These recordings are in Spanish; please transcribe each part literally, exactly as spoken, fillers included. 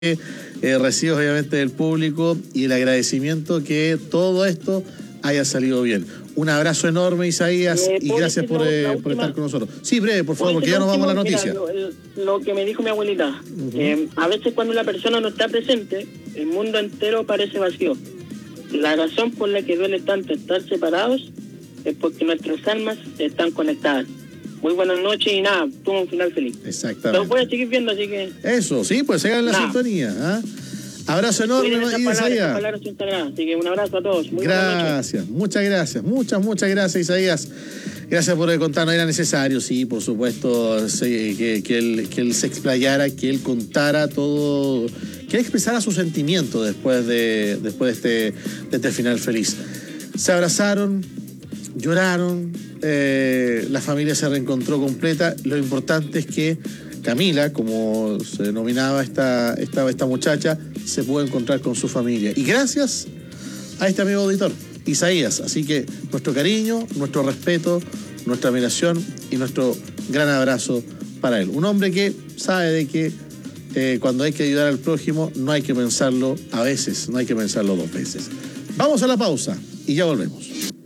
Eh, recibo obviamente del público y el agradecimiento que todo esto haya salido bien. Un abrazo enorme, Isaías, eh, y gracias por, eh, por estar con nosotros. Sí, breve, por favor, porque ya nos vamos a la noticia. Mira, lo, lo que me dijo mi abuelita, uh-huh. eh, a veces cuando la persona no está presente, el mundo entero parece vacío. La razón por la que duele tanto estar separados es porque nuestras almas están conectadas. Muy buenas noches y nada, tuvo un final feliz. Exactamente. Los voy a seguir viendo, así que... Eso, sí, pues sigan la nah. sintonía. ¿eh? Abrazo enorme, Isaías. Así que un abrazo a todos. Muy gracias, muchas gracias, muchas, muchas gracias, Isaías. Gracias por contarnos, era necesario, sí, por supuesto, sí, que, que, él, que él se explayara, que él contara todo, que él expresara su sentimiento después de, después de, este, de este final feliz. Se abrazaron, lloraron, eh, la familia se reencontró completa. Lo importante es que Camila, como se denominaba esta, esta, esta muchacha, se pudo encontrar con su familia. Y gracias a este amigo auditor, Isaías. Así que nuestro cariño, nuestro respeto, nuestra admiración y nuestro gran abrazo para él. Un hombre que sabe de que eh, cuando hay que ayudar al prójimo no hay que pensarlo a veces, no hay que pensarlo dos veces. Vamos a la pausa y ya volvemos.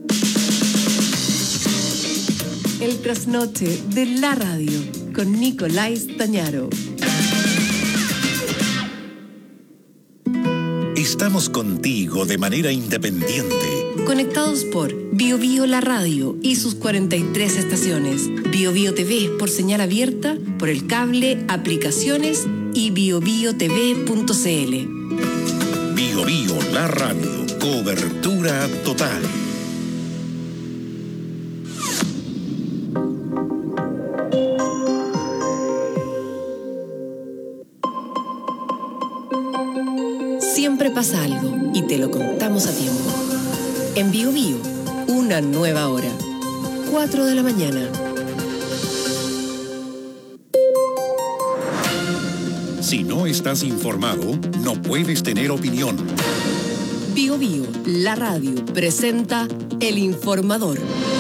El trasnoche de la radio con Nicolás Tañaro. Estamos contigo de manera independiente. Conectados por Bio Bio La Radio y sus cuarenta y tres estaciones. Bio Bio T V por señal abierta, por el cable, aplicaciones y bio bio t v punto c l. Bio Bio La Radio. Cobertura total. Siempre pasa algo y te lo contamos a tiempo. En Bio Bio, una nueva hora. cuatro de la mañana. Si no estás informado, no puedes tener opinión. Bio Bio, la radio, presenta El Informador.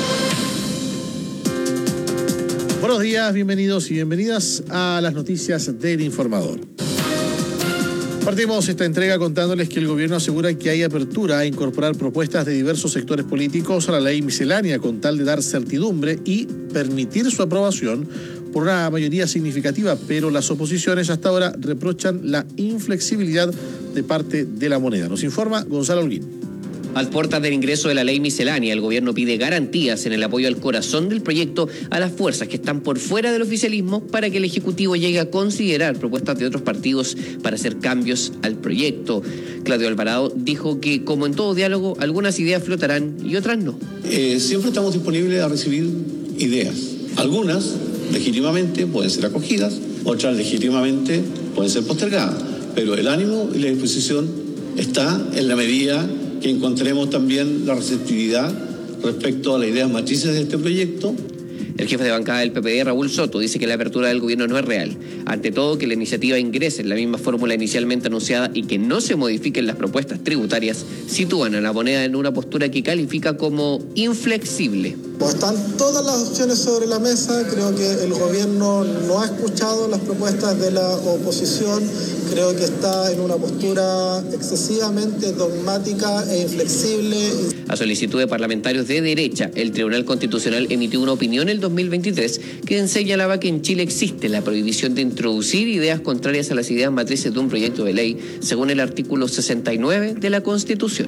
Buenos días, bienvenidos y bienvenidas a las noticias del Informador. Partimos esta entrega contándoles que el gobierno asegura que hay apertura a incorporar propuestas de diversos sectores políticos a la ley miscelánea con tal de dar certidumbre y permitir su aprobación por una mayoría significativa, pero las oposiciones hasta ahora reprochan la inflexibilidad de parte de la moneda. Nos informa Gonzalo Holguín. Al puertas del ingreso de la ley miscelánea, el gobierno pide garantías en el apoyo al corazón del proyecto a las fuerzas que están por fuera del oficialismo para que el Ejecutivo llegue a considerar propuestas de otros partidos para hacer cambios al proyecto. Claudio Alvarado dijo que, como en todo diálogo, algunas ideas flotarán y otras no. Eh, siempre estamos disponibles a recibir ideas. Algunas, legítimamente, pueden ser acogidas, otras, legítimamente, pueden ser postergadas. Pero el ánimo y la disposición está en la medida que encontremos también la receptividad respecto a las ideas matrices de este proyecto. El jefe de bancada del P P D, Raúl Soto, dice que la apertura del gobierno no es real. Ante todo, que la iniciativa ingrese en la misma fórmula inicialmente anunciada y que no se modifiquen las propuestas tributarias, sitúan a la moneda en una postura que califica como inflexible. Pues están todas las opciones sobre la mesa. Creo que el gobierno no ha escuchado las propuestas de la oposición. Creo que está en una postura excesivamente dogmática e inflexible. A solicitud de parlamentarios de derecha, el Tribunal Constitucional emitió una opinión en el dos mil veintitrés que señalaba que en Chile existe la prohibición de introducir ideas contrarias a las ideas matrices de un proyecto de ley, según el artículo sesenta y nueve de la Constitución.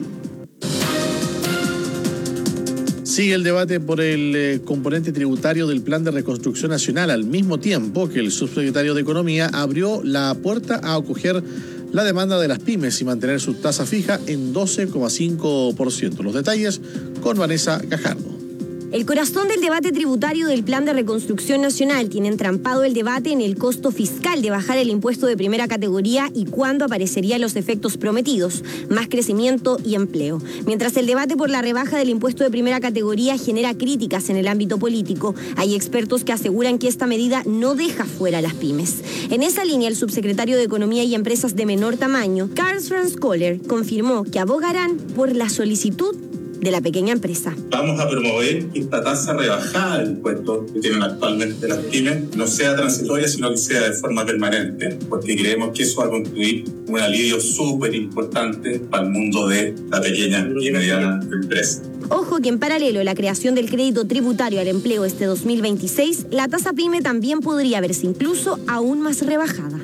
Sigue el debate por el eh, componente tributario del Plan de Reconstrucción Nacional, al mismo tiempo que el subsecretario de Economía abrió la puerta a acoger la demanda de las pymes y mantener su tasa fija en doce coma cinco por ciento. Los detalles con Vanessa Cajardo. El corazón del debate tributario del Plan de Reconstrucción Nacional tiene entrampado el debate en el costo fiscal de bajar el impuesto de primera categoría y cuándo aparecerían los efectos prometidos, más crecimiento y empleo. Mientras el debate por la rebaja del impuesto de primera categoría genera críticas en el ámbito político, hay expertos que aseguran que esta medida no deja fuera a las pymes. En esa línea, el subsecretario de Economía y Empresas de menor tamaño, Karl Franz Kohler, confirmó que abogarán por la solicitud de la pequeña empresa. Vamos a promover que esta tasa rebajada del impuesto que tienen actualmente las pymes no sea transitoria, sino que sea de forma permanente, porque creemos que eso va a constituir un alivio súper importante para el mundo de la pequeña y mediana empresa. Ojo que en paralelo a la creación del crédito tributario al empleo este dos mil veintiséis, la tasa PYME también podría verse incluso aún más rebajada.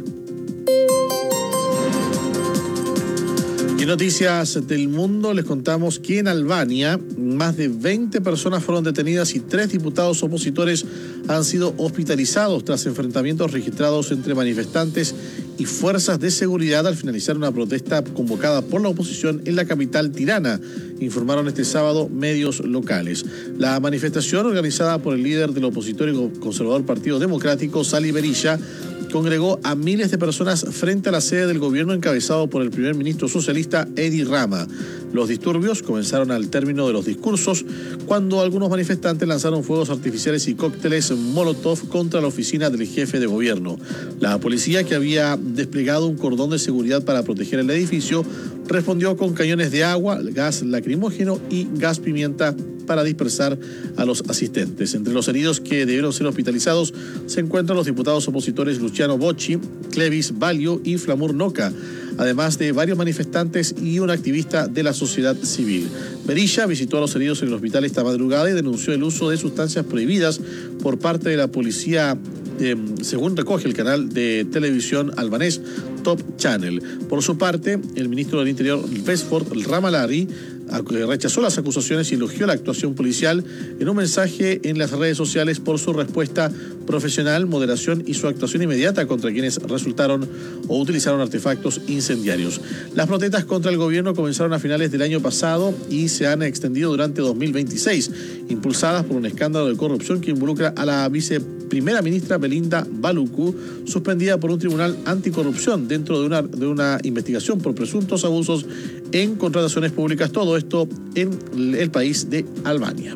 En noticias del mundo les contamos que en Albania más de veinte personas fueron detenidas y tres diputados opositores han sido hospitalizados tras enfrentamientos registrados entre manifestantes y fuerzas de seguridad al finalizar una protesta convocada por la oposición en la capital Tirana, informaron este sábado medios locales. La manifestación, organizada por el líder del opositorio conservador Partido Democrático, Sali Berisha, congregó a miles de personas frente a la sede del gobierno encabezado por el primer ministro socialista Edi Rama. Los disturbios comenzaron al término de los discursos cuando algunos manifestantes lanzaron fuegos artificiales y cócteles Molotov contra la oficina del jefe de gobierno. La policía, que había desplegado un cordón de seguridad para proteger el edificio, respondió con cañones de agua, gas lacrimógeno y gas pimienta para dispersar a los asistentes. Entre los heridos que debieron ser hospitalizados se encuentran los diputados opositores Luciano Bocci, Clevis Valio y Flamur Noca, además de varios manifestantes y un activista de la sociedad civil. Berisha visitó a los heridos en el hospital esta madrugada y denunció el uso de sustancias prohibidas por parte de la policía, eh, según recoge el canal de televisión albanés Top Channel. Por su parte, el ministro del Interior, Vesford Ramalari, rechazó las acusaciones y elogió la actuación policial en un mensaje en las redes sociales por su respuesta profesional, moderación y su actuación inmediata contra quienes resultaron o utilizaron artefactos incendiarios. Las protestas contra el gobierno comenzaron a finales del año pasado y se han extendido durante dos mil veintiséis, impulsadas por un escándalo de corrupción que involucra a la viceprimera ministra Belinda Baluku, suspendida por un tribunal anticorrupción dentro de una, de una investigación por presuntos abusos en contrataciones públicas. Todo esto en el país de Albania.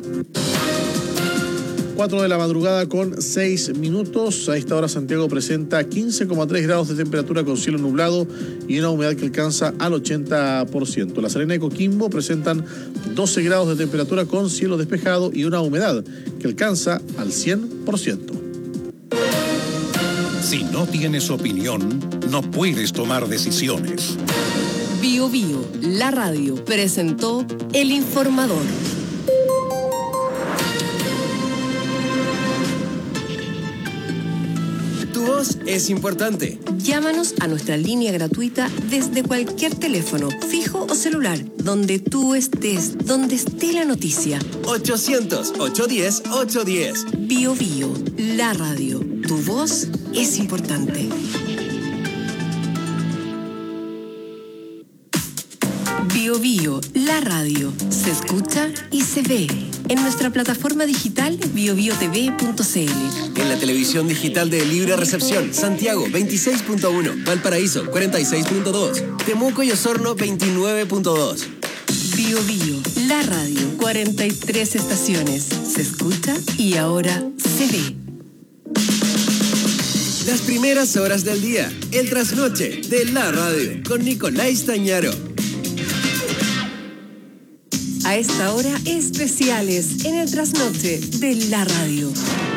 cuatro de la madrugada con seis minutos. A esta hora Santiago presenta quince coma tres grados de temperatura con cielo nublado y una humedad que alcanza al ochenta por ciento. La Serena y Coquimbo presentan doce grados de temperatura con cielo despejado y una humedad que alcanza al cien por ciento. Si no tienes opinión, no puedes tomar decisiones. Bio Bio, la radio, presentó El Informador. Tu voz es importante. Llámanos a nuestra línea gratuita desde cualquier teléfono, fijo o celular, donde tú estés, donde esté la noticia. ochocientos, ochocientos diez, ochocientos diez. Bio Bio, la radio. Tu voz es importante. Bio Bio, la radio, se escucha y se ve en nuestra plataforma digital bio bio t v punto c l. En la televisión digital de Libre Recepción, Santiago veintiséis punto uno, Valparaíso cuarenta y seis punto dos, Temuco y Osorno veintinueve punto dos. Bio Bio, la radio, cuarenta y tres estaciones, se escucha y ahora se ve. Las primeras horas del día, el trasnoche de la radio, con Nicolás Tañaro. A esta hora, especiales en el trasnoche de la radio.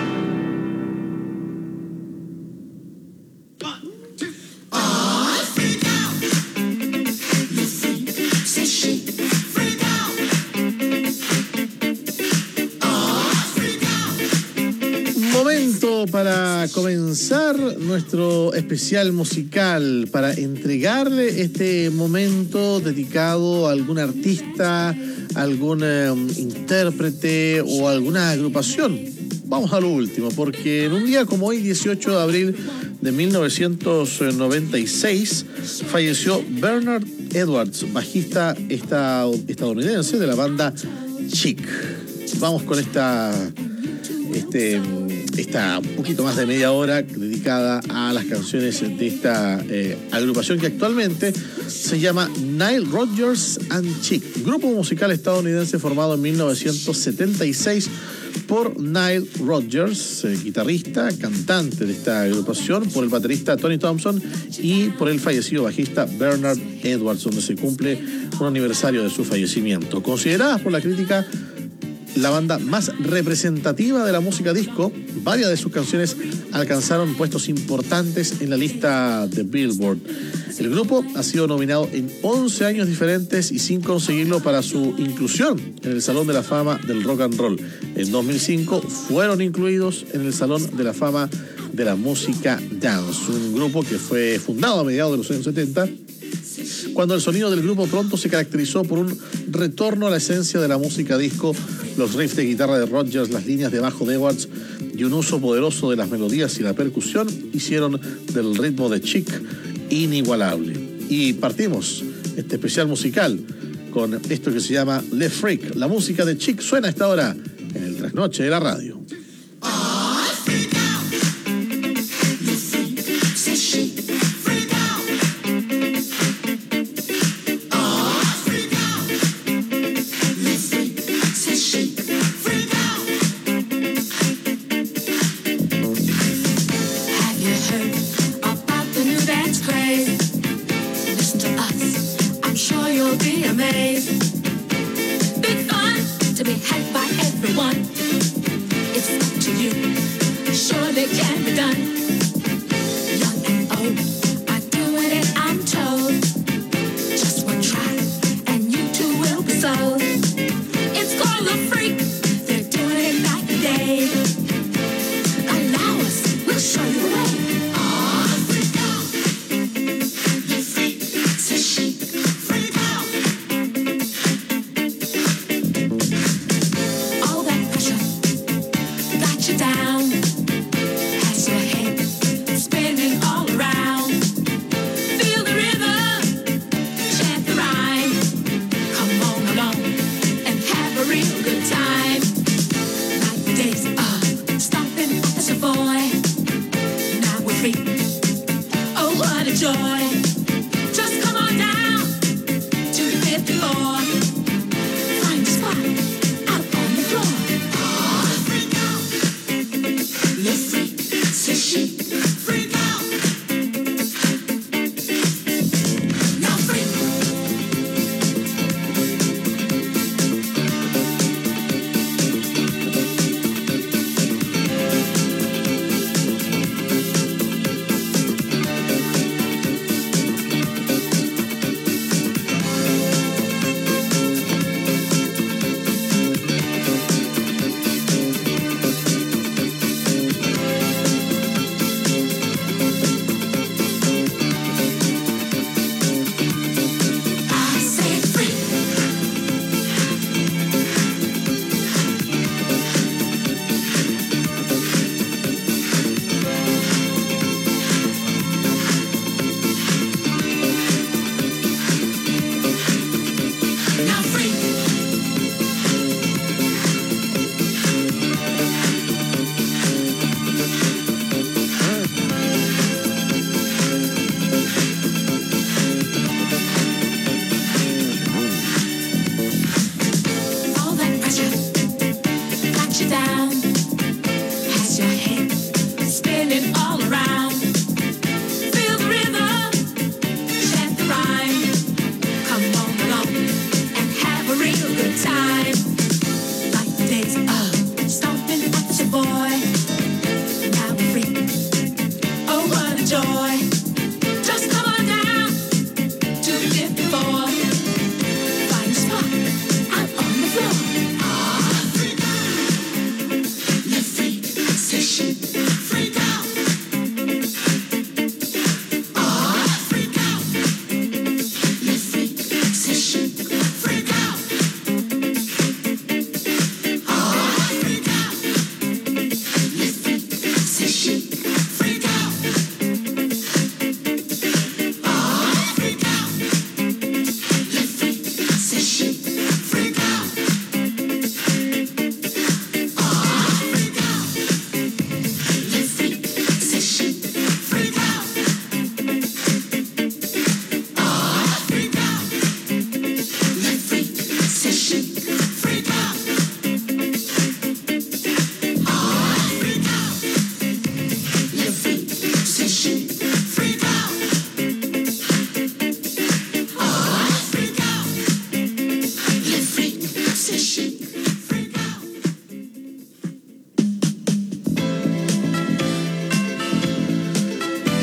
Momento para comenzar nuestro especial musical, para entregarle este momento dedicado a algún artista, algún eh, intérprete o alguna agrupación. Vamos a lo último, porque en un día como hoy, dieciocho de abril de mil novecientos noventa y seis, falleció Bernard Edwards, bajista estadounidense de la banda Chic. Vamos con esta, este, esta un poquito más de media hora dedicada a las canciones de esta eh, agrupación que actualmente se llama Nile Rodgers and Chic, grupo musical estadounidense formado en mil novecientos setenta y seis por Nile Rodgers, eh, guitarrista, cantante de esta agrupación, por el baterista Tony Thompson y por el fallecido bajista Bernard Edwards, donde se cumple un aniversario de su fallecimiento. Consideradas por la crítica la banda más representativa de la música disco, varias de sus canciones alcanzaron puestos importantes en la lista de Billboard. El grupo ha sido nominado en once años diferentes y sin conseguirlo para su inclusión en el Salón de la Fama del Rock and Roll. En dos mil cinco fueron incluidos en el Salón de la Fama de la Música Dance, un grupo que fue fundado a mediados de los años setenta, cuando el sonido del grupo pronto se caracterizó por un retorno a la esencia de la música disco, los riffs de guitarra de Rodgers, las líneas de bajo de Edwards y un uso poderoso de las melodías y la percusión hicieron del ritmo de Chic inigualable. Y partimos este especial musical con esto que se llama Le Freak. La música de Chic suena a esta hora en el trasnoche de la radio. Down, has your head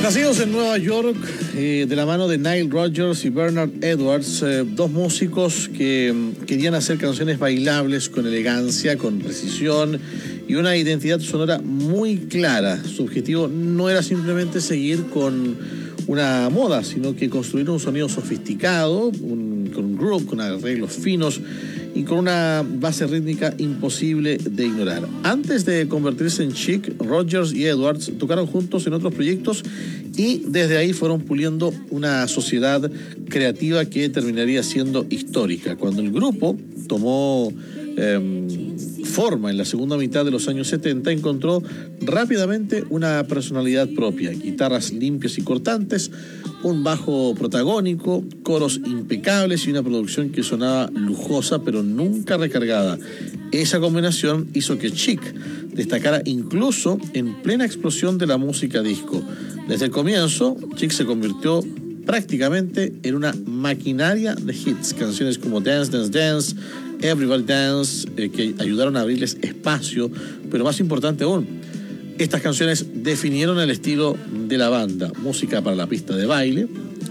Nacidos en Nueva York, eh, de la mano de Nile Rodgers y Bernard Edwards, eh, dos músicos que mm, querían hacer canciones bailables con elegancia, con precisión y una identidad sonora muy clara. Su objetivo no era simplemente seguir con una moda, sino que construir un sonido sofisticado, un, con un groove, con arreglos finos y con una base rítmica imposible de ignorar. Antes de convertirse en Chic, Rodgers y Edwards tocaron juntos en otros proyectos y desde ahí fueron puliendo una sociedad creativa que terminaría siendo histórica. Cuando el grupo tomó eh, forma en la segunda mitad de los años setenta, encontró rápidamente una personalidad propia: guitarras limpias y cortantes, un bajo protagónico, coros impecables y una producción que sonaba lujosa pero nunca recargada. Esa combinación hizo que Chic destacara incluso en plena explosión de la música disco. Desde el comienzo, Chic se convirtió prácticamente en una maquinaria de hits. Canciones como Dance, Dance, Dance, Everybody Dance, eh, que ayudaron a abrirles espacio, pero más importante aún, estas canciones definieron el estilo de la banda: música para la pista de baile,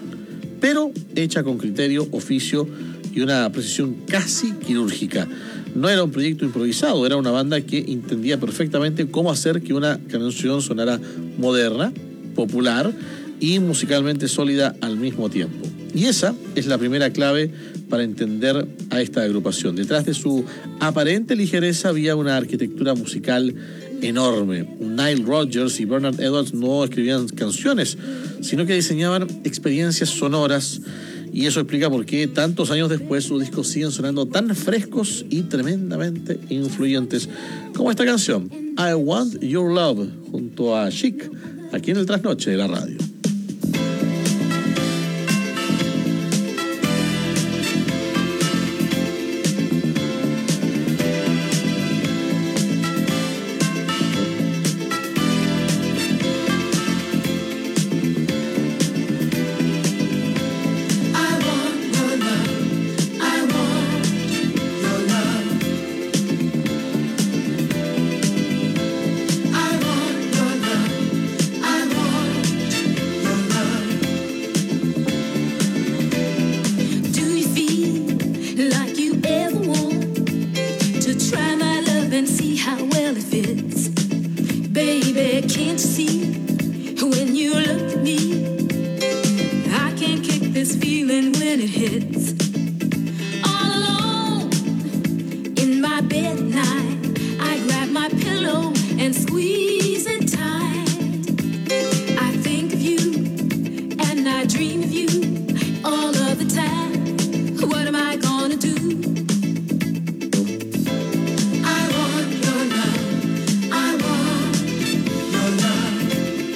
pero hecha con criterio, oficio y una precisión casi quirúrgica. No era un proyecto improvisado, era una banda que entendía perfectamente cómo hacer que una canción sonara moderna, popular y musicalmente sólida al mismo tiempo. Y esa es la primera clave para entender a esta agrupación. Detrás de su aparente ligereza había una arquitectura musical enorme. Nile Rodgers y Bernard Edwards no escribían canciones, sino que diseñaban experiencias sonoras, y eso explica por qué tantos años después sus discos siguen sonando tan frescos y tremendamente influyentes, como esta canción, I Want Your Love, junto a Chic, aquí en el Trasnoche de la radio.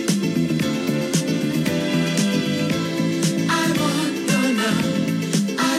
I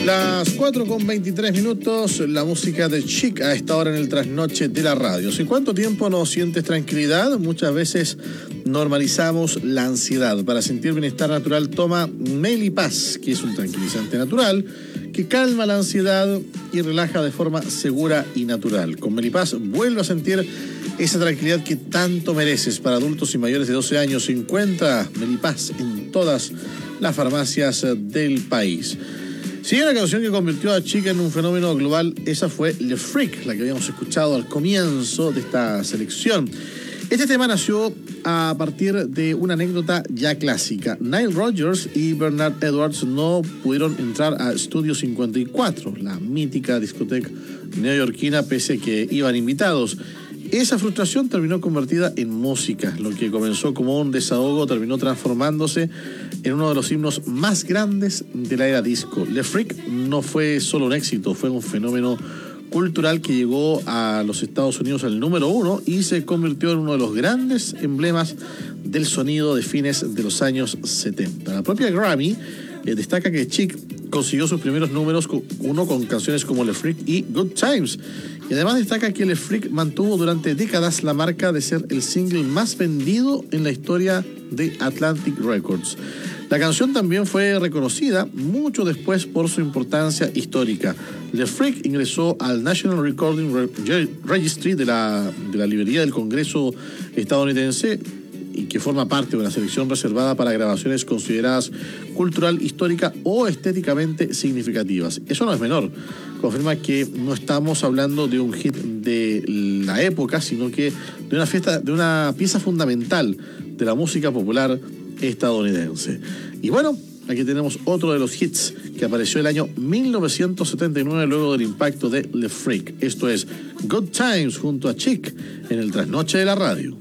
Las cuatro con veintitrés minutos, la música de Chic a esta hora en el trasnoche de la radio. ¿En cuánto tiempo no sientes tranquilidad? Muchas veces normalizamos la ansiedad. Para sentir bienestar natural, toma Melipaz, que es un tranquilizante natural que calma la ansiedad y relaja de forma segura y natural. Con Melipaz vuelve a sentir esa tranquilidad que tanto mereces. Para adultos y mayores de doce años, encuentra Melipaz en todas las farmacias del país. Sigue la canción que convirtió a Chic en un fenómeno global. Esa fue Le Freak, la que habíamos escuchado al comienzo de esta selección. Este tema nació a partir de una anécdota ya clásica. Nile Rodgers y Bernard Edwards no pudieron entrar a Studio cincuenta y cuatro, la mítica discoteca neoyorquina, pese a que iban invitados. Esa frustración terminó convertida en música. Lo que comenzó como un desahogo terminó transformándose en uno de los himnos más grandes de la era disco. Le Freak no fue solo un éxito, fue un fenómeno cultural que llegó a los Estados Unidos al número uno y se convirtió en uno de los grandes emblemas del sonido de fines de los años setenta. La propia Grammy eh, destaca que Chic consiguió sus primeros números, uno con canciones como Le Freak y Good Times. Y además destaca que Le Freak mantuvo durante décadas la marca de ser el single más vendido en la historia de Atlantic Records. La canción también fue reconocida mucho después por su importancia histórica. Le Freak ingresó al National Recording Registry de la, de la librería del Congreso estadounidense, y que forma parte de una selección reservada para grabaciones consideradas cultural, histórica o estéticamente significativas. Eso no es menor. Confirma que no estamos hablando de un hit de la época, sino que de una fiesta, de una pieza fundamental de la música popular estadounidense. Y bueno, aquí tenemos otro de los hits que apareció el año mil novecientos setenta y nueve luego del impacto de Le Freak. Esto es Good Times junto a Chic en el trasnoche de la radio.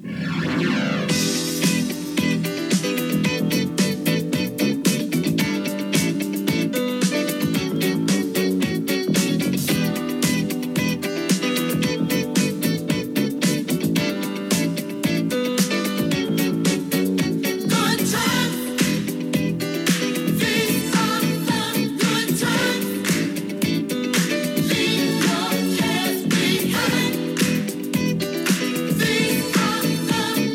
These are the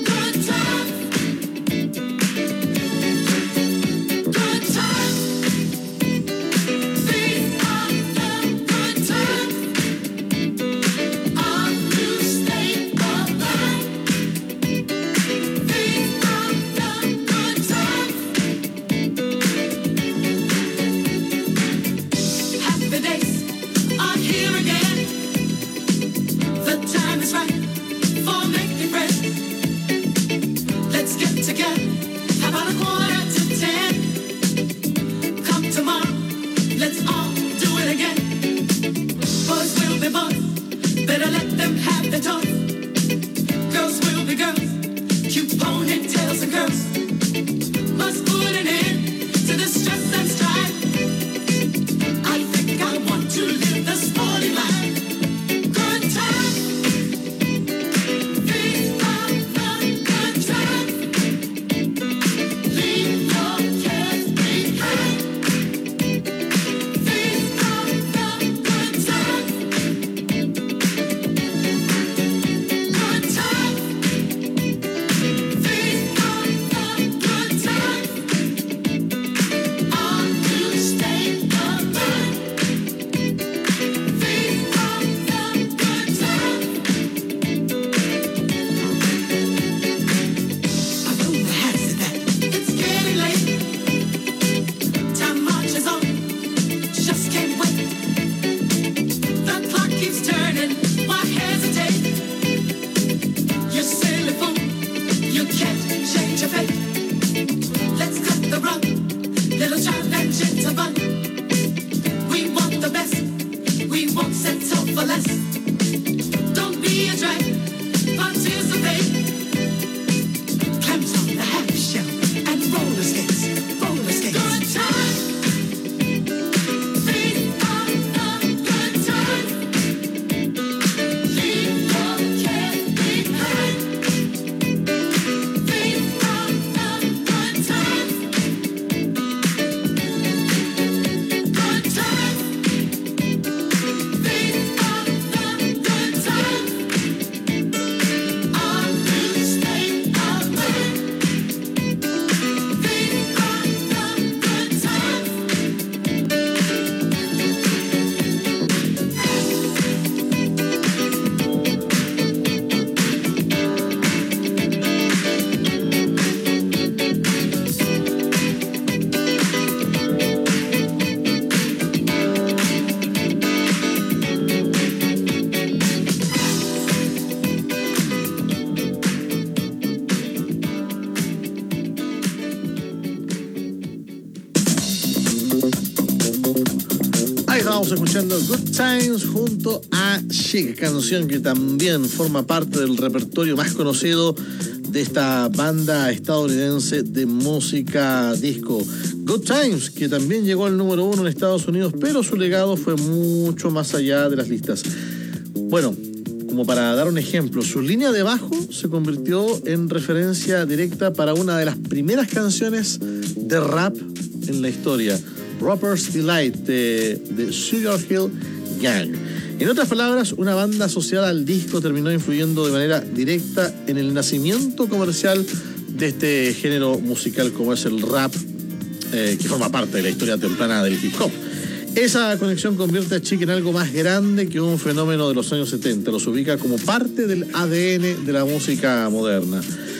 Estábamos escuchando Good Times junto a Chic, canción que también forma parte del repertorio más conocido de esta banda estadounidense de música disco. Good Times, que también llegó al número uno en Estados Unidos, pero su legado fue mucho más allá de las listas. Bueno, como para dar un ejemplo, su línea de bajo se convirtió en referencia directa para una de las primeras canciones de rap en la historia, Rapper's Delight, de, de Sugar Hill Gang. En otras palabras, una banda asociada al disco terminó influyendo de manera directa en el nacimiento comercial de este género musical como es el rap, eh, que forma parte de la historia temprana del hip hop. Esa conexión convierte a Chic en algo más grande que un fenómeno de los años setenta. Los ubica como parte del A D N de la música moderna.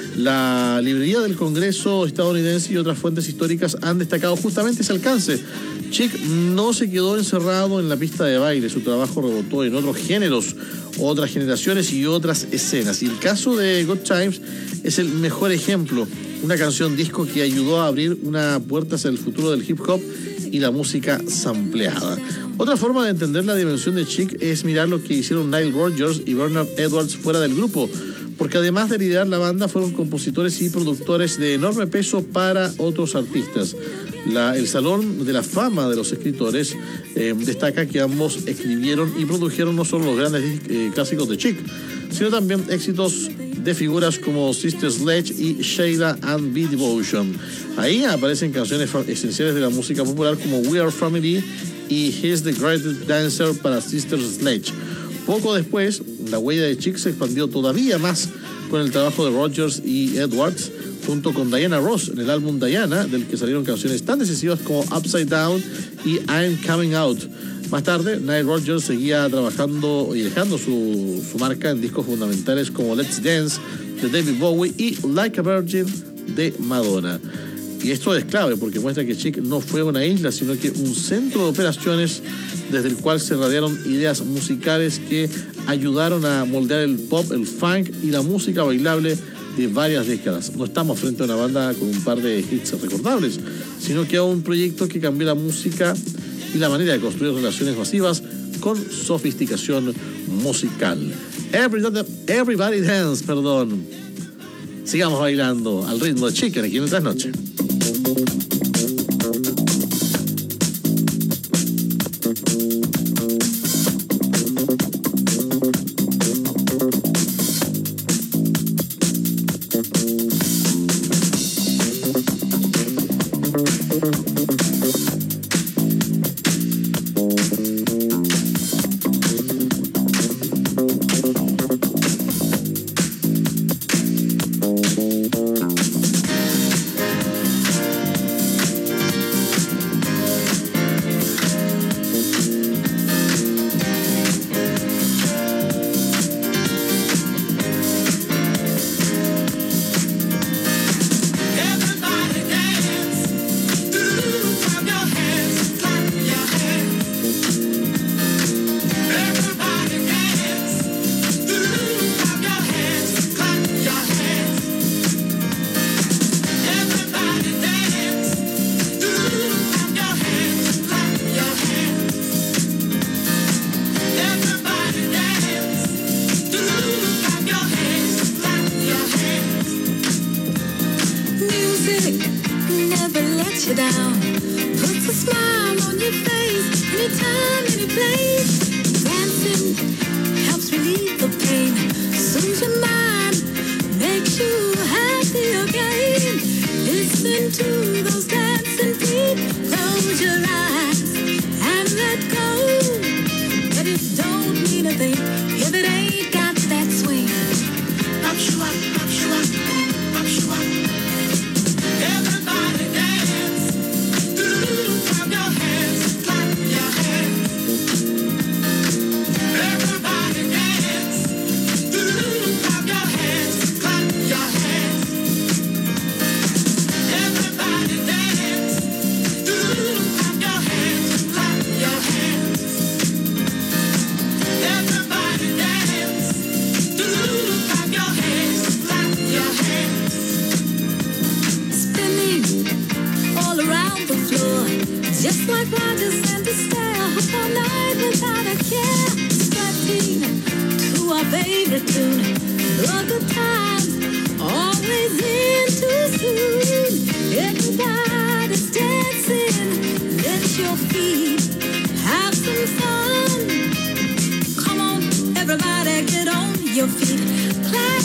La librería del Congreso estadounidense y otras fuentes históricas han destacado justamente ese alcance. Chic no se quedó encerrado en la pista de baile, su trabajo rebotó en otros géneros, otras generaciones y otras escenas. Y el caso de Good Times es el mejor ejemplo, una canción disco que ayudó a abrir una puerta hacia el futuro del hip hop y la música sampleada. Otra forma de entender la dimensión de Chic es mirar lo que hicieron Nile Rodgers y Bernard Edwards fuera del grupo, porque además de liderar la banda fueron compositores y productores de enorme peso para otros artistas. La, el Salón de la Fama de los Escritores eh, destaca que ambos escribieron y produjeron no solo los grandes eh, clásicos de Chic, sino también éxitos de figuras como Sister Sledge y Sheila and B Devotion. Ahí aparecen canciones esenciales de la música popular como We Are Family y He's the Greatest Dancer para Sister Sledge. Poco después, la huella de Chic se expandió todavía más con el trabajo de Rodgers y Edwards, junto con Diana Ross en el álbum Diana, del que salieron canciones tan decisivas como Upside Down y I'm Coming Out. Más tarde, Nile Rodgers seguía trabajando y dejando su, su marca en discos fundamentales como Let's Dance de David Bowie y Like a Virgin de Madonna. Y esto es clave porque muestra que Chic no fue una isla, sino que un centro de operaciones desde el cual se radiaron ideas musicales que ayudaron a moldear el pop, el funk y la música bailable de varias décadas. No estamos frente a una banda con un par de hits recordables, sino que a un proyecto que cambió la música y la manera de construir relaciones masivas con sofisticación musical. Everybody, everybody dance, perdón. Sigamos bailando al ritmo de Chic aquí en el Trasnoche.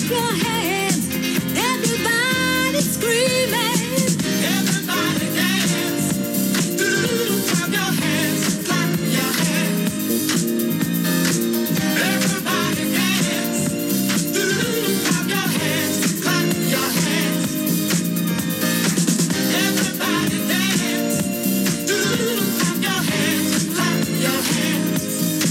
your hands. Everybody screaming. Everybody dance. Ooh, clap your hands, clap your hands. Everybody dance. Ooh, clap your hands, clap your hands. Everybody dance. Ooh, clap your hands, clap your hands.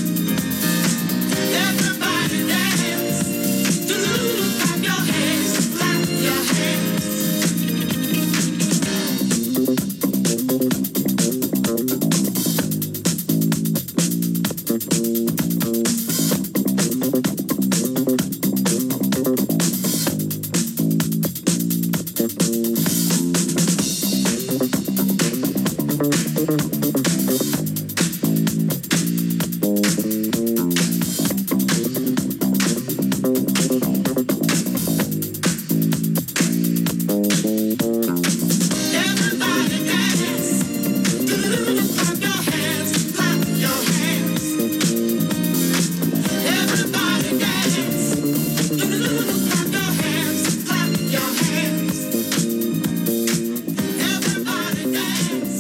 Everybody dance. Ooh, clap your hands, clap your hands. Everybody dance. Ooh, clap your hands, clap your hands. Everybody dance. Ooh, clap your hands, clap your hands. Everybody dance.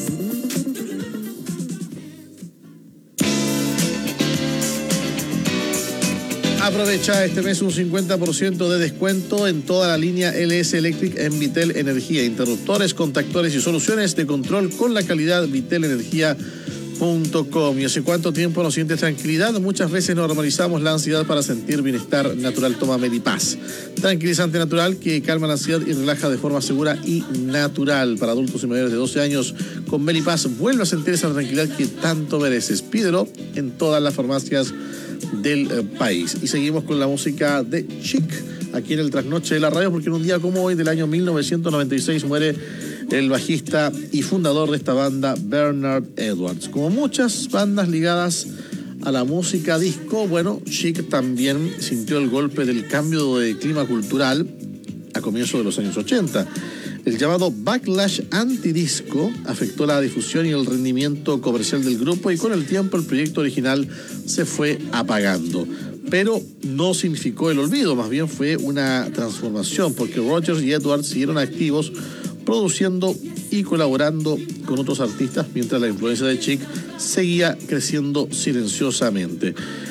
Aprovecha este mes un cincuenta por ciento de descuento en toda la línea L S Electric en Vitel Energía. Interruptores, contactores y soluciones de control con la calidad vitel energía punto com. ¿Y hace cuánto tiempo no sientes tranquilidad? Muchas veces normalizamos la ansiedad para sentir bienestar natural. Toma Medipaz. Tranquilizante natural que calma la ansiedad y relaja de forma segura y natural. Para adultos y mayores de doce años, con Medipaz vuelve a sentir esa tranquilidad que tanto mereces. Pídelo en todas las farmacias del eh, país. Y seguimos con la música de Chic aquí en el Trasnoche de la Radio, porque en un día como hoy del año mil novecientos noventa y seis muere el bajista y fundador de esta banda, Bernard Edwards. Como muchas bandas ligadas a la música disco, bueno, Chic también sintió el golpe del cambio de clima cultural a comienzos de los años ochenta. El llamado backlash antidisco afectó la difusión y el rendimiento comercial del grupo, y con el tiempo el proyecto original se fue apagando. Pero no significó el olvido, más bien fue una transformación, porque Rogers y Edwards siguieron activos produciendo y colaborando con otros artistas, mientras la influencia de Chic seguía creciendo silenciosamente.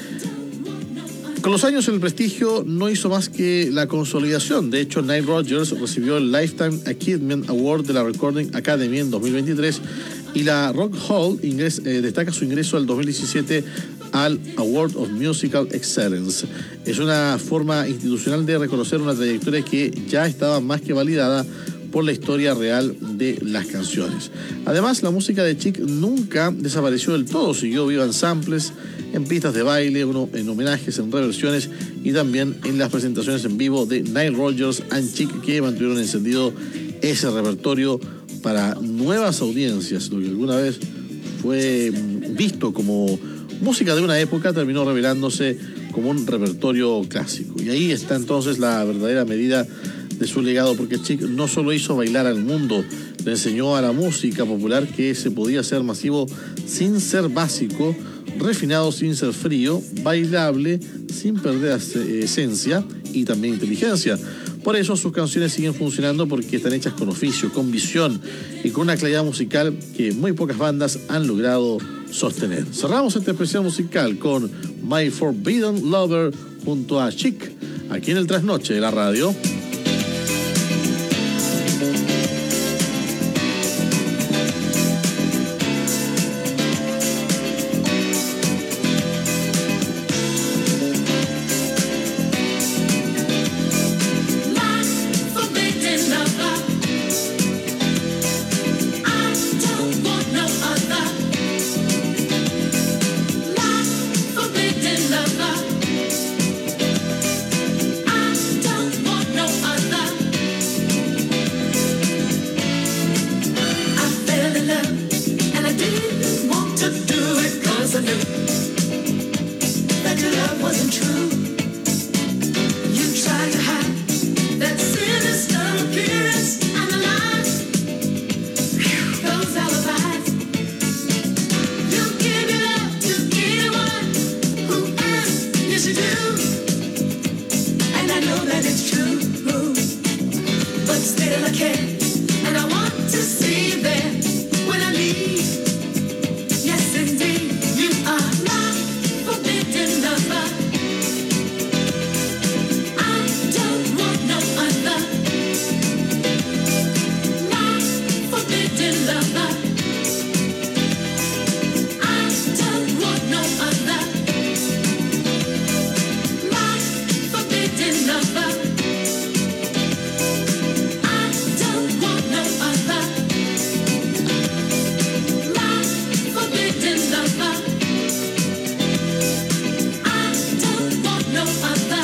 Con los años el prestigio no hizo más que la consolidación. De hecho, Nile Rodgers recibió el Lifetime Achievement Award de la Recording Academy en dos mil veintitrés, y la Rock Hall ingres, eh, destaca su ingreso al dos mil diecisiete al Award of Musical Excellence. Es una forma institucional de reconocer una trayectoria que ya estaba más que validada por la historia real de las canciones. Además, la música de Chic nunca desapareció del todo, siguió viva en samples, en pistas de baile, uno, en homenajes, en reversiones y también en las presentaciones en vivo de Nile Rodgers and Chic, que mantuvieron encendido ese repertorio para nuevas audiencias. Lo que alguna vez fue visto como música de una época terminó revelándose como un repertorio clásico. Y ahí está entonces la verdadera medida de su legado, porque Chic no solo hizo bailar al mundo, le enseñó a la música popular que se podía ser masivo sin ser básico, refinado sin ser frío, bailable sin perder esencia y también inteligencia. Por eso sus canciones siguen funcionando, porque están hechas con oficio, con visión y con una claridad musical que muy pocas bandas han logrado sostener. Cerramos esta especial musical con My Forbidden Lover junto a Chic, aquí en el Trasnoche de la Radio. No true, but still I care, and I want to see you there when I leave. Yes, indeed, you are my forbidden lover. I don't want no other. My forbidden lover. I don't want no other. My forbidden lover. I don't want no other. My forbidden lover. I don't want no other.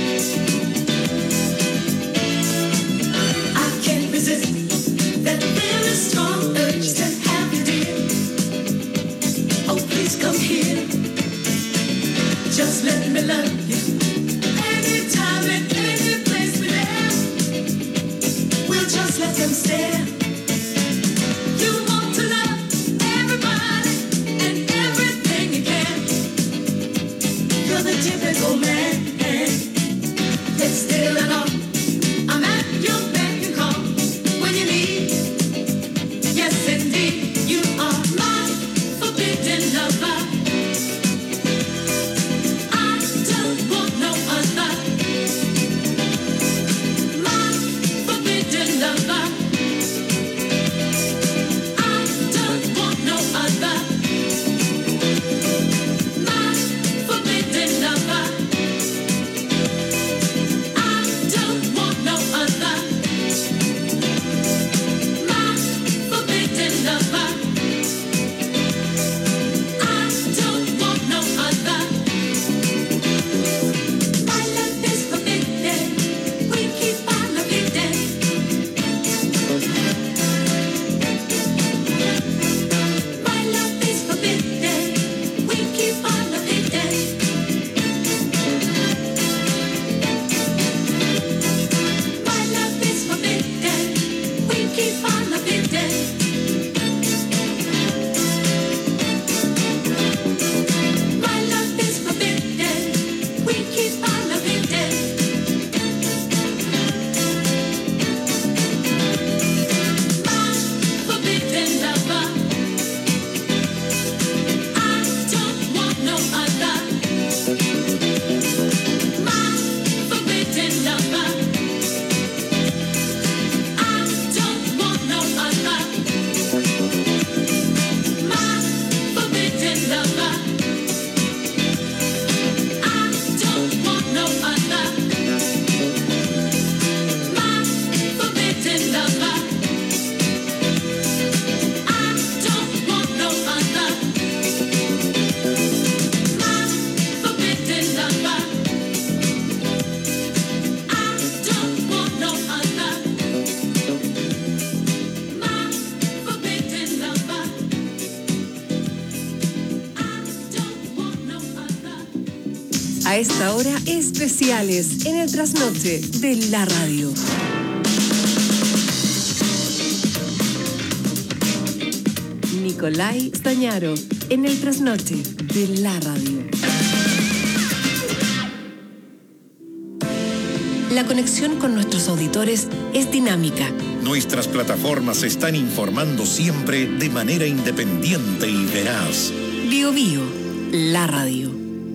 I can't resist that very strong urge to have you, dear. Oh, please come here. Just let me love you. Anytime and any place we're there. We'll just let them stare. You want to love everybody and everything you can. You're the typical man. Yet still and all, I'm at your beck and call when you need. Yes, indeed, you are my forbidden lover. I don't want no other. My forbidden lover. I don't want no other. My forbidden lover. I don't want no other. My forbidden lover. I don't want no other. My love is forbidden. We keep on forbidden. My love is forbidden. We keep on forbidden. My love is forbidden. We keep on forbidden. My love is forbidden. We keep on forbidden. My forbidden lover. I don't want no other. My forbidden lover. I don't want no other. My forbidden lover. I don't want no other. My forbidden lover. I don't want no other. My forbidden lover. I don't want no other. My forbidden lover. I don't want no other. A esta hora, especiales en el trasnoche de la radio. Nicolai Stañaro en el trasnoche de la radio. La conexión con nuestros auditores es dinámica. Nuestras plataformas se están informando siempre de manera independiente y veraz. Bio Bio, la radio.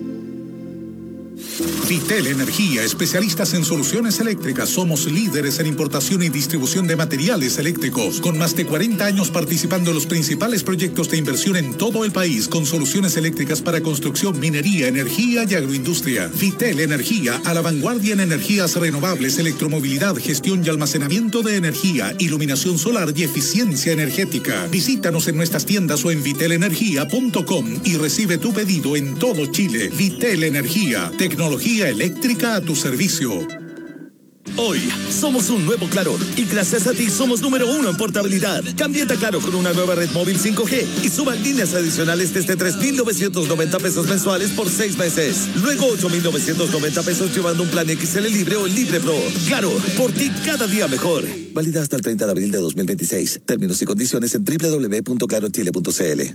Vitel Energía, especialistas en soluciones eléctricas. Somos líderes en importación y distribución de materiales eléctricos, con más de cuarenta años participando en los principales proyectos de inversión en todo el país, con soluciones eléctricas para construcción, minería, energía y agroindustria. Vitel Energía, a la vanguardia en energías renovables, electromovilidad, gestión y almacenamiento de energía, iluminación solar y eficiencia energética. Visítanos en nuestras tiendas o en vitel energía punto com y recibe tu pedido en todo Chile. Vitel Energía, tecnología eléctrica a tu servicio. Hoy somos un nuevo Claro y gracias a ti somos número uno en portabilidad. Cámbiate a Claro con una nueva red móvil cinco G y suban líneas adicionales desde tres mil novecientos noventa pesos mensuales por seis meses. Luego ocho mil novecientos noventa pesos llevando un plan X L Libre o el Libre Pro. Claro, por ti cada día mejor. Válida hasta el treinta de abril de dos mil veintiséis. Términos y condiciones en doble u doble u doble u punto claro chile punto c l.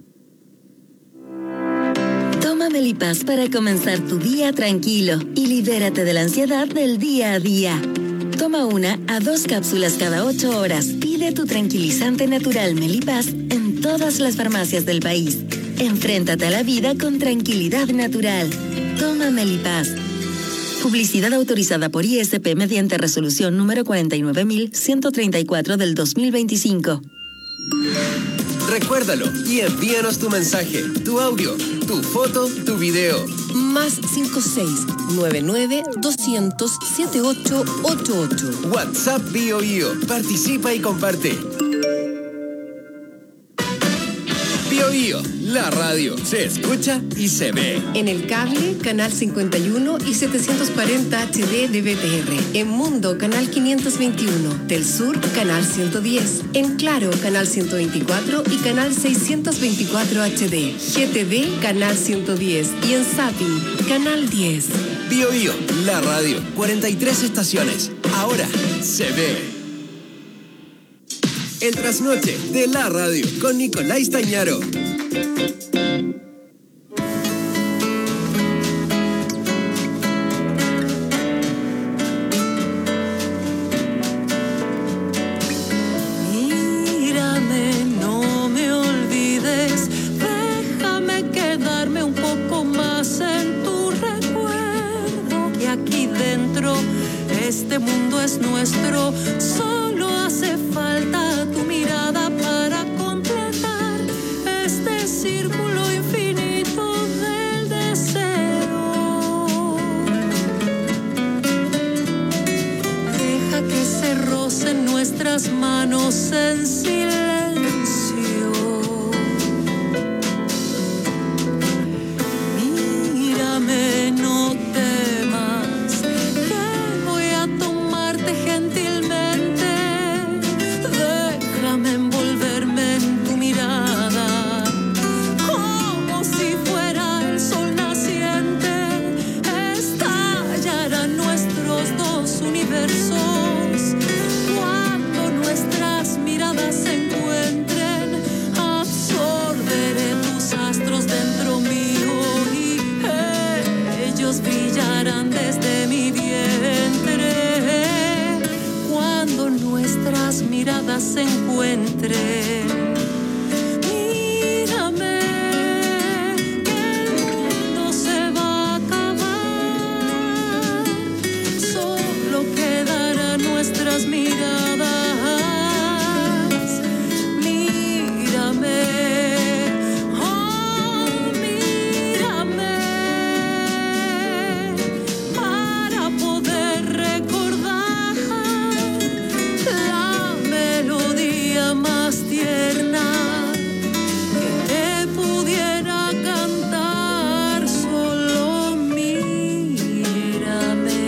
Toma Melipaz para comenzar tu día tranquilo y libérate de la ansiedad del día a día. Toma una a dos cápsulas cada ocho horas. Pide tu tranquilizante natural Melipaz en todas las farmacias del país. Enfréntate a la vida con tranquilidad natural. Toma Melipaz. Publicidad autorizada por I S P mediante resolución número cuarenta y nueve mil ciento treinta y cuatro del dos mil veinticinco. Recuérdalo y envíanos tu mensaje, tu audio, tu foto, tu video. Más cinco seis nueve nueve doscientos setenta y ocho ochenta y ocho. WhatsApp Bio Bio. Participa y comparte. Bio Bio, la radio se escucha y se ve. En el cable, canal cincuenta y uno y setecientos cuarenta H D de B T R. En Mundo, canal quinientos veintiuno. Del Sur, canal ciento diez. En Claro, canal ciento veinticuatro y canal seiscientos veinticuatro H D. G T V, canal ciento diez. Y en Zapping, canal diez. Bio Bio, la radio. cuarenta y tres estaciones. Ahora se ve. El trasnoche de la radio con Nicolás Tañaro. Mírame, no me olvides, déjame quedarme un poco más en tu recuerdo. Que aquí dentro este mundo es nuestro, solo hace falta tu mirada para completar este círculo infinito del deseo. Deja que se rocen nuestras manos en silencio. Mírame, no temas, que voy a tomarte gentilmente. Déjame envolverme en tu mirada, como si fuera el sol naciente. Estallarán nuestros dos universos cuando nuestras miradas se encuentren. Absorberé tus astros dentro mío y ellos brillarán desde mi vientre. Cuando nuestras miradas se encuentren, mírame, que el mundo se va a acabar. Solo quedarán nuestras miradas. Mírame, oh, mírame, para poder recordar la melodía más tierna que te pudiera cantar. Solo mírame.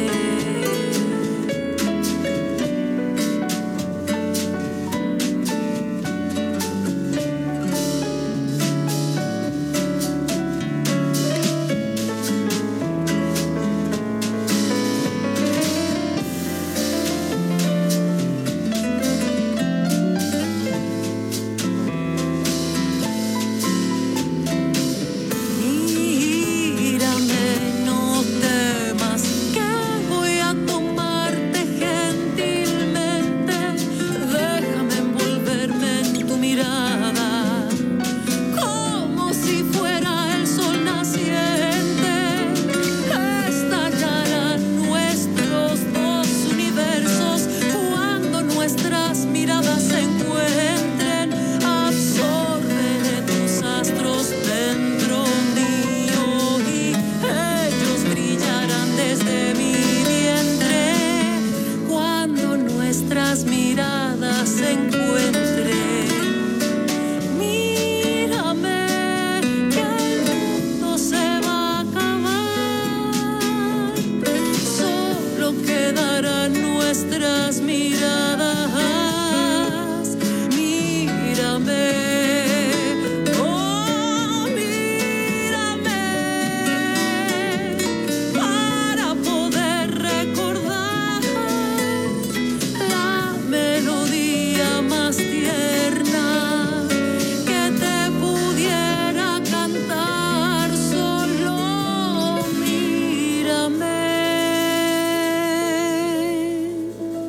Mírame, no temas, que voy a tomarte gentilmente. Déjame envolverme en tu mirada, como si fuera el sol naciente. Estallarán nuestros dos universos cuando nuestras miradas se encuentren. Absorberé tus astros dentro mío y ellos brillarán desde mi vientre. Cuando nuestras miradas se encuentren, mírame, que el mundo se va a acabar. Solo quedarán nuestras miradas. Mírame, oh, mírame, para poder recordar la melodía más tierna que te pudiera cantar. Solo mírame.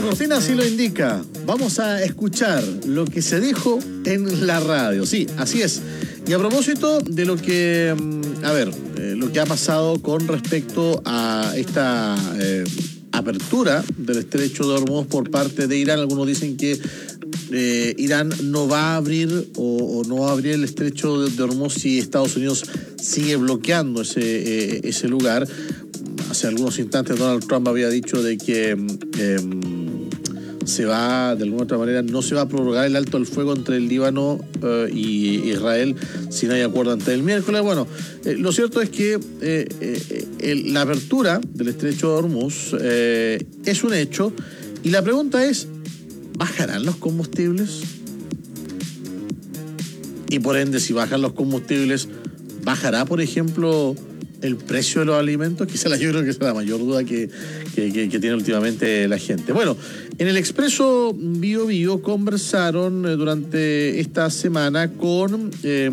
cortina así lo indica. Vamos a escuchar lo que se dijo en la radio. Sí, así es. Y a propósito de lo que, a ver, eh, lo que ha pasado con respecto a esta eh, apertura del estrecho de Hormuz por parte de Irán. Algunos dicen que eh, Irán no va a abrir o, o no va a abrir el estrecho de, de Hormuz si Estados Unidos sigue bloqueando ese, eh, ese lugar. Hace algunos instantes Donald Trump había dicho de que eh, se va, de alguna otra manera, no se va a prorrogar el alto el fuego entre el Líbano eh, y Israel si no hay acuerdo antes del miércoles. Bueno, eh, lo cierto es que eh, eh, el, la apertura del estrecho de Hormuz eh, es un hecho y la pregunta es, ¿bajarán los combustibles? Y por ende, si bajan los combustibles, ¿bajará, por ejemplo, el precio de los alimentos? Quizá yo creo que esa es la mayor duda que, que, que, que tiene últimamente la gente. Bueno, en el Expreso Bio Bio conversaron durante esta semana con eh,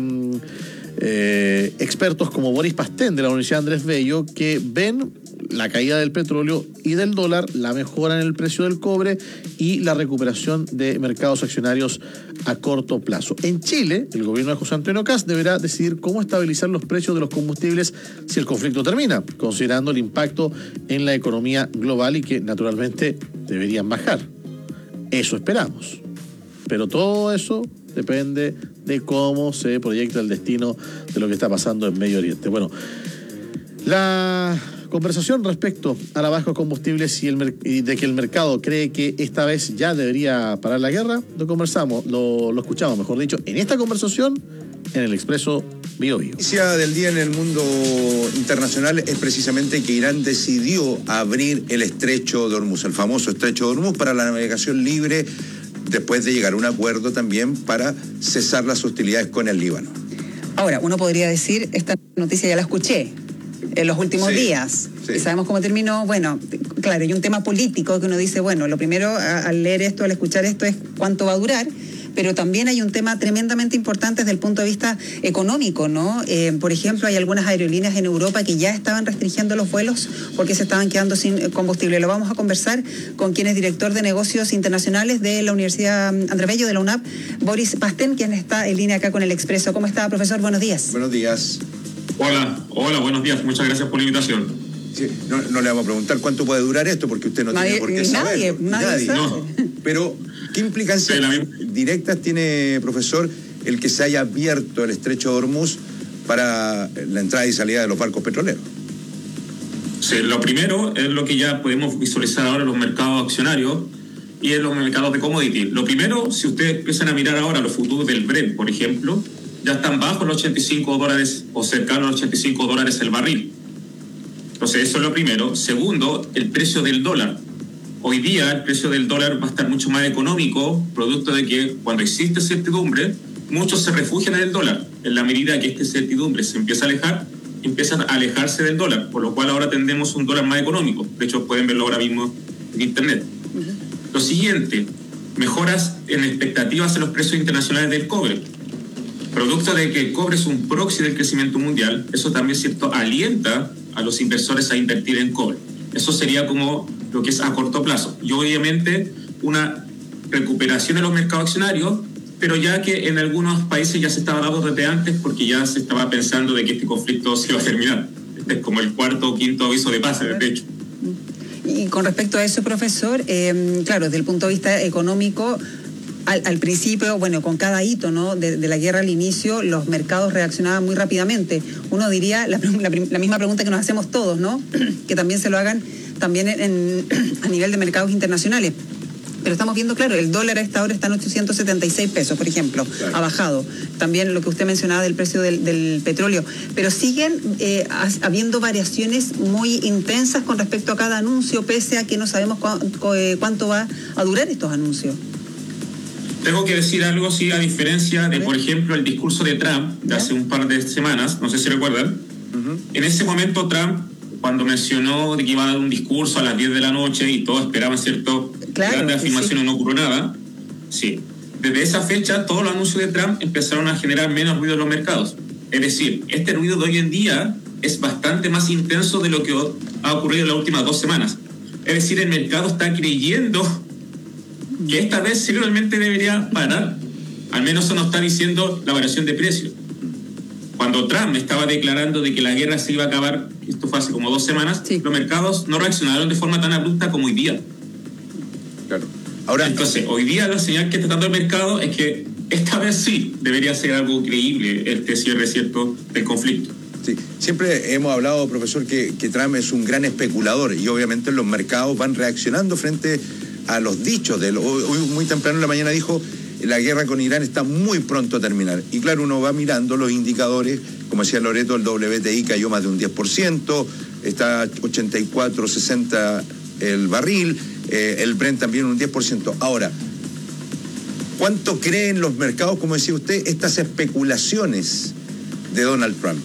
eh, expertos como Boris Pastén de la Universidad Andrés Bello, que ven la caída del petróleo y del dólar, la mejora en el precio del cobre y la recuperación de mercados accionarios a corto plazo. En Chile, el gobierno de José Antonio Kast deberá decidir cómo estabilizar los precios de los combustibles si el conflicto termina, considerando el impacto en la economía global y que naturalmente deberían bajar. Eso esperamos. Pero todo eso depende de cómo se proyecta el destino de lo que está pasando en Medio Oriente. Bueno, la conversación respecto a la baja de combustibles y, el y de que el mercado cree que esta vez ya debería parar la guerra, lo conversamos, lo, lo escuchamos, mejor dicho, en esta conversación en el Expreso Bio Bio. La noticia del día en el mundo internacional es precisamente que Irán decidió abrir el estrecho de Hormuz, el famoso estrecho de Hormuz, para la navegación libre, después de llegar a un acuerdo también para cesar las hostilidades con el Líbano. Ahora, uno podría decir, esta noticia ya la escuché en los últimos sí, días. Sí. Y sabemos cómo terminó. Bueno, claro, hay un tema político que uno dice, bueno, lo primero a, al leer esto, al escuchar esto, es cuánto va a durar, pero también hay un tema tremendamente importante desde el punto de vista económico, ¿no? Eh, por ejemplo, hay algunas aerolíneas en Europa que ya estaban restringiendo los vuelos porque se estaban quedando sin combustible. Lo vamos a conversar con quien es director de negocios internacionales de la Universidad Andrés Bello, de la UNAP, Boris Pastén, quien está en línea acá con el Expreso. ¿Cómo está, profesor? Buenos días. Buenos días. Hola, hola, buenos días. Muchas gracias por la invitación. Sí, no, no le vamos a preguntar cuánto puede durar esto, porque usted no nadie, tiene por qué nadie, saberlo. Nadie, nadie sabe. No. Pero, ¿qué implicancias sí, directas tiene, profesor, el que se haya abierto el estrecho de Hormuz para la entrada y salida de los barcos petroleros? Sí, lo primero es lo que ya podemos visualizar ahora en los mercados accionarios y en los mercados de commodity. Lo primero, si ustedes empiezan a mirar ahora los futuros del Brent, por ejemplo, ya están bajo los ochenta y cinco dólares o cercanos a los ochenta y cinco dólares el barril. Entonces, eso es lo primero. Segundo, el precio del dólar. Hoy día el precio del dólar va a estar mucho más económico, producto de que cuando existe certidumbre, muchos se refugian en el dólar. En la medida que esta certidumbre se empieza a alejar, empiezan a alejarse del dólar, por lo cual ahora tendremos un dólar más económico. De hecho, pueden verlo ahora mismo en internet. Uh-huh. Lo siguiente, mejoras en expectativas en los precios internacionales del cobre. Producto de que el cobre es un proxy del crecimiento mundial, eso también, cierto, alienta a los inversores a invertir en cobre. Eso sería como lo que es a corto plazo. Y obviamente una recuperación de los mercados accionarios, pero ya que en algunos países ya se estaba dando desde antes porque ya se estaba pensando de que este conflicto se iba a terminar. Este es como el cuarto o quinto aviso de paz, de hecho. Y con respecto a eso, profesor, eh, claro, desde el punto de vista económico, Al, al principio, bueno, con cada hito, ¿no?, de, de la guerra al inicio, los mercados reaccionaban muy rápidamente. Uno diría, la, la, la misma pregunta que nos hacemos todos, ¿no?, que también se lo hagan también en, en, a nivel de mercados internacionales. Pero estamos viendo, claro, el dólar a esta hora está en ochocientos setenta y seis pesos, por ejemplo, claro. Ha bajado. También lo que usted mencionaba del precio del, del petróleo. Pero siguen eh, habiendo variaciones muy intensas con respecto a cada anuncio, pese a que no sabemos cu cu cuánto va a durar estos anuncios. Tengo que decir algo, sí, a diferencia de, por ejemplo, el discurso de Trump de hace un par de semanas, no sé si recuerdan. Uh-huh. En ese momento Trump, cuando mencionó de que iba a dar un discurso a las diez de la noche y todos esperaban, ¿cierto?, claro, grandes afirmaciones, sí. No ocurrió nada. Sí. Desde esa fecha, todos los anuncios de Trump empezaron a generar menos ruido en los mercados. Es decir, este ruido de hoy en día es bastante más intenso de lo que ha ocurrido en las últimas dos semanas. Es decir, el mercado está creyendo que esta vez sí realmente debería parar. Al menos eso nos está diciendo la variación de precios. Cuando Trump estaba declarando de que la guerra se iba a acabar, esto fue hace como dos semanas, sí. los mercados no reaccionaron de forma tan abrupta como hoy día. Claro. Ahora, entonces, hoy día la señal que está dando el mercado es que esta vez sí debería ser algo creíble este cierre, ¿cierto?, del conflicto. Sí, siempre hemos hablado, profesor, que, que Trump es un gran especulador y obviamente los mercados van reaccionando frente a los dichos de él. Hoy muy temprano en la mañana dijo: la guerra con Irán está muy pronto a terminar. Y claro, uno va mirando los indicadores, como decía Loreto, el W T I cayó más de un diez por ciento, está ochenta y cuatro sesenta el barril, eh, el Brent también un diez por ciento. Ahora, ¿cuánto creen los mercados, como decía usted, estas especulaciones de Donald Trump?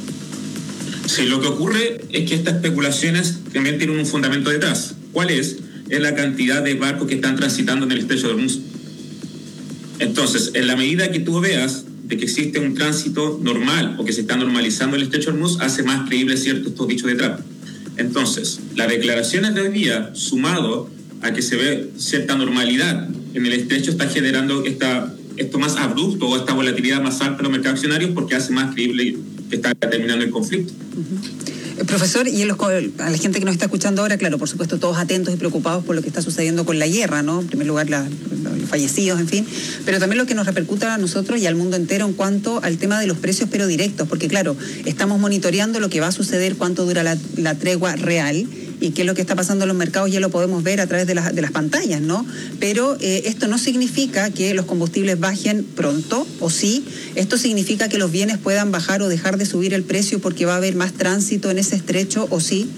Sí, lo que ocurre es que estas especulaciones también tienen un fundamento detrás. ¿Cuál es? Es la cantidad de barcos que están transitando en el estrecho de Hormuz. Entonces, en la medida que tú veas de que existe un tránsito normal o que se está normalizando el estrecho de Hormuz, hace más creíble, cierto, estos dichos de Trump. Entonces, las declaraciones de hoy día, sumado a que se ve cierta normalidad en el estrecho, está generando esta, esto más abrupto o esta volatilidad más alta en los mercados accionarios, porque hace más creíble que está terminando el conflicto. Uh-huh. Profesor, y en los, a la gente que nos está escuchando ahora, claro, por supuesto, todos atentos y preocupados por lo que está sucediendo con la guerra, ¿no? En primer lugar, la, los fallecidos, en fin, pero también lo que nos repercute a nosotros y al mundo entero en cuanto al tema de los precios, pero directos, porque claro, estamos monitoreando lo que va a suceder, cuánto dura la, la tregua real y qué es lo que está pasando en los mercados, ya lo podemos ver a través de, la, de las pantallas, ¿no? Pero eh, esto no significa que los combustibles bajen pronto, o sí, esto significa que los bienes puedan bajar o dejar de subir el precio porque va a haber más tránsito en ese estrecho, o sí.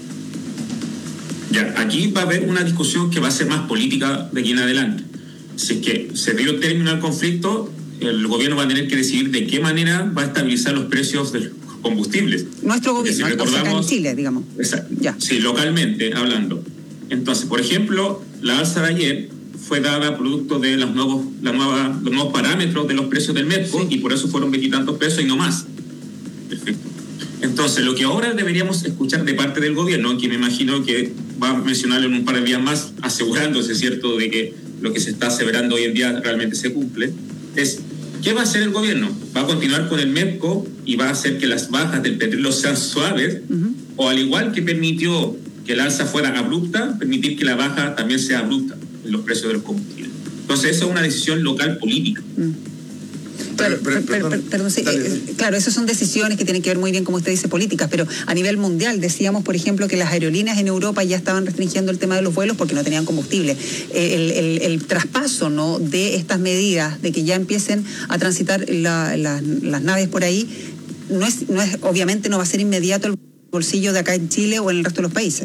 Ya, aquí va a haber una discusión que va a ser más política de aquí en adelante. Si es que se dio término al conflicto, el gobierno va a tener que decidir de qué manera va a estabilizar los precios del combustibles. Nuestro gobierno, si recordamos, acá en Chile, digamos. Exacto. Ya. Sí, localmente hablando. Entonces, por ejemplo, la alza de ayer fue dada producto de los nuevos, la nueva, los nuevos parámetros de los precios del Medco, sí. Y por eso fueron veintitantos pesos y no más. Perfecto. Entonces, lo que ahora deberíamos escuchar de parte del gobierno, que me imagino que va a mencionarlo en un par de días más, asegurándose, ¿cierto?, de que lo que se está aseverando hoy en día realmente se cumple, es ¿qué va a hacer el gobierno? ¿Va a continuar con el Medco y va a hacer que las bajas del petróleo sean suaves? Uh-huh. ¿O al igual que permitió que el alza fuera abrupta, permitir que la baja también sea abrupta en los precios de los combustibles? Entonces, esa es una decisión local política. Uh-huh. Claro, pero, pero, pero, perdón, sí, eh, claro, esas son decisiones que tienen que ver muy bien, como usted dice, políticas, pero a nivel mundial decíamos, por ejemplo, que las aerolíneas en Europa ya estaban restringiendo el tema de los vuelos porque no tenían combustible. El, el, el traspaso, ¿no?, de estas medidas, de que ya empiecen a transitar la, la, las naves por ahí, no es, no es, obviamente no va a ser inmediato el bolsillo de acá en Chile o en el resto de los países.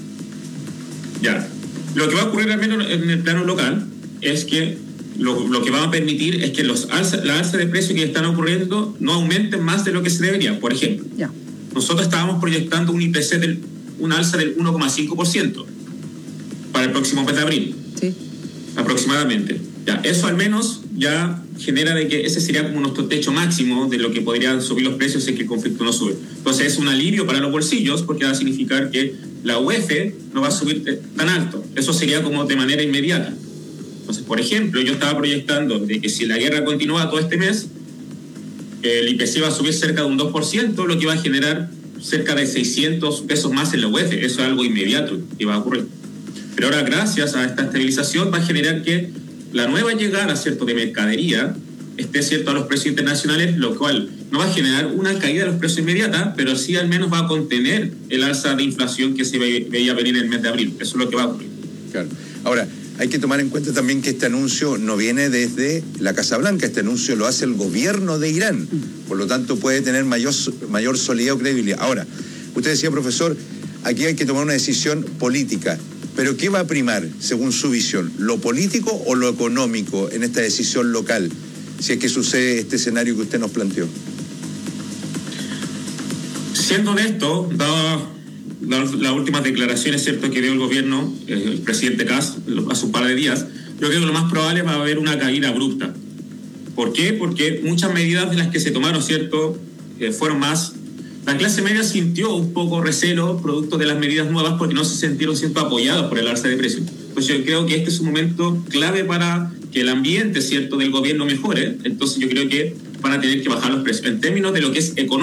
Ya, lo que va a ocurrir al menos en el plano local es que Lo, lo que va a permitir es que los alza, la alza de precios que están ocurriendo no aumenten más de lo que se debería. Por ejemplo, ya. nosotros estábamos proyectando un I P C, del, un alza del uno coma cinco por ciento para el próximo mes de abril. Sí. Aproximadamente. Ya, eso al menos ya genera de que ese sería como nuestro techo máximo de lo que podrían subir los precios si es que el conflicto no sube. Entonces es un alivio para los bolsillos porque va a significar que la U E F no va a subir tan alto. Eso sería como de manera inmediata. Entonces, por ejemplo, yo estaba proyectando de que si la guerra continúa todo este mes, el I P C va a subir cerca de un dos por ciento, lo que va a generar cerca de seiscientos pesos más en la U E F. Eso es algo inmediato que va a ocurrir. Pero ahora, gracias a esta estabilización, va a generar que la nueva llegada, ¿cierto?, de mercadería esté, ¿cierto?, a los precios internacionales, lo cual no va a generar una caída de los precios inmediata, pero sí al menos va a contener el alza de inflación que se ve, veía venir en el mes de abril. Eso es lo que va a ocurrir. Claro. Ahora, hay que tomar en cuenta también que este anuncio no viene desde la Casa Blanca, este anuncio lo hace el gobierno de Irán, por lo tanto puede tener mayor, mayor solidez o credibilidad. Ahora, usted decía, profesor, aquí hay que tomar una decisión política, pero ¿qué va a primar, según su visión, lo político o lo económico en esta decisión local, si es que sucede este escenario que usted nos planteó? Siendo honesto, dado las la últimas declaraciones, cierto, que dio el gobierno, el presidente Kass, hace un par de días, yo creo que lo más probable va a haber una caída abrupta. ¿Por qué? Porque muchas medidas de las que se tomaron, cierto, eh, fueron más... La clase media sintió un poco recelo producto de las medidas nuevas porque no se sintieron, cierto, apoyados por el alza de precios. Pues yo creo que este es un momento clave para que el ambiente, ¿cierto?, del gobierno mejore. Entonces yo creo que van a tener que bajar los precios. En términos de lo que es económico,